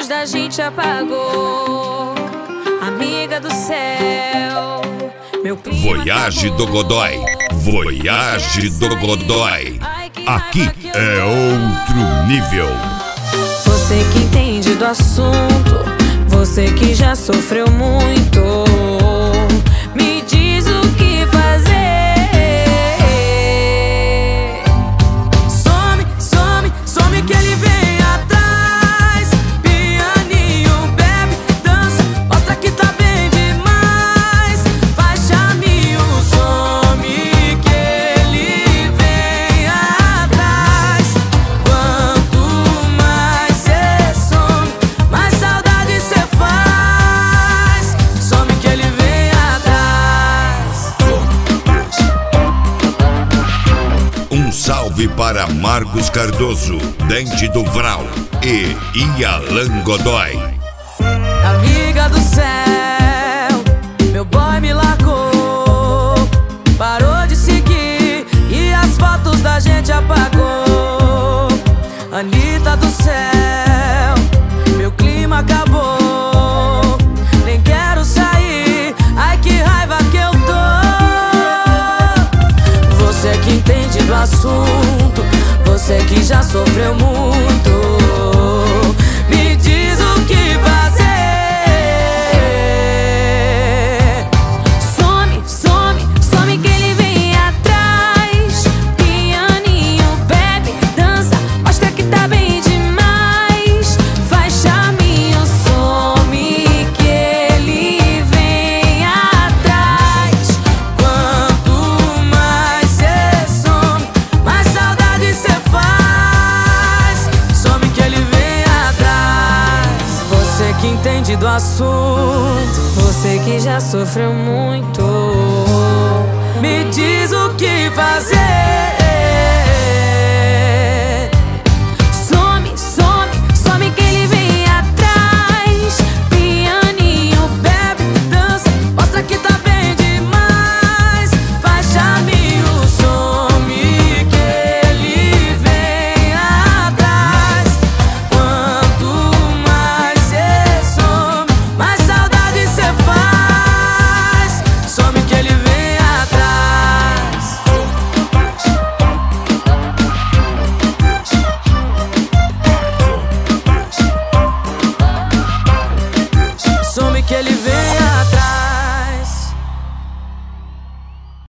luz da gente apagou. Amiga do céu, meu clima Voyage acabou. do Godoy, Voyage do Godoy. Aqui é outro nível. Você que entende do assunto, você que já sofreu muito, me diz o que fazer. Some, some, some que ele vem atrás. Pianinho, bebe, dança, mostra que tá bem demais. Faz chaminho, some que ele vem atrás. Quanto mais cê some, mais saudade cê faz. Some que ele vem atrás. Um salve para Marcos Cardoso, Dente do Vral e Ialan Godoy. Amiga do céu, meu boy me largou, parou de seguir e as fotos da gente apagou. Anitta do céu, meu clima acabou, nem quero sair, ai que raiva que eu tô. Você que entende do assunto, você que já sofreu muito, me diz o que fazer. Some, some, some que ele vem atrás. Pianinho, bebe, dança, mostra que tá bem demais. Faz chaminho, some que ele vem atrás. Quanto mais cê some, mais saudade cê faz. Some que ele vem atrás. Você que entende do assunto, você que já sofreu muito, me diz o que fazer. Some, some, some que ele vem atrás. Pianinho, bebe, dança, mostra que tá bem demais. Faz chaminho, some que ele vem atrás. Quanto mais cê some, mais saudade cê faz. Some que ele vem atrás. Some que ele vem